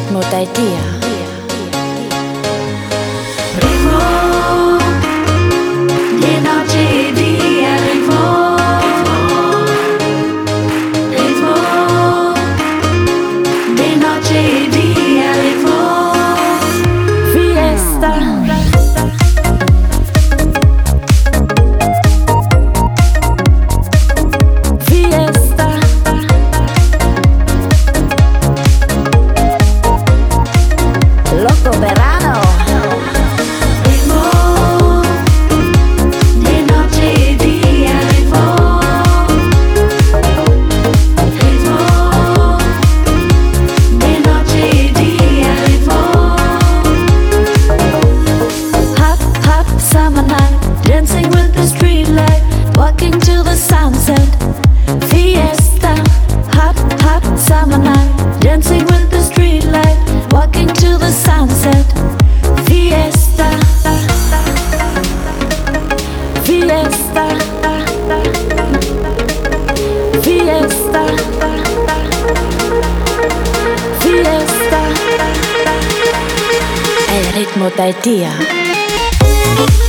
ritmo dai dia. Ritmo di noche y día, ritmo, ritmo di noche y día, ritmo, Fiesta, fiesta, loco verano. ritmo di noche y día, ritmo, ritmo di noche y día, ritmo. Hot, hot summer night, dancing with the street light, walking to the sunset. Fiesta, hot, hot summer night, dancing with the street light, walking to the sunset. Fiesta, fiesta, fiesta, fiesta. È il ritmo dai dia.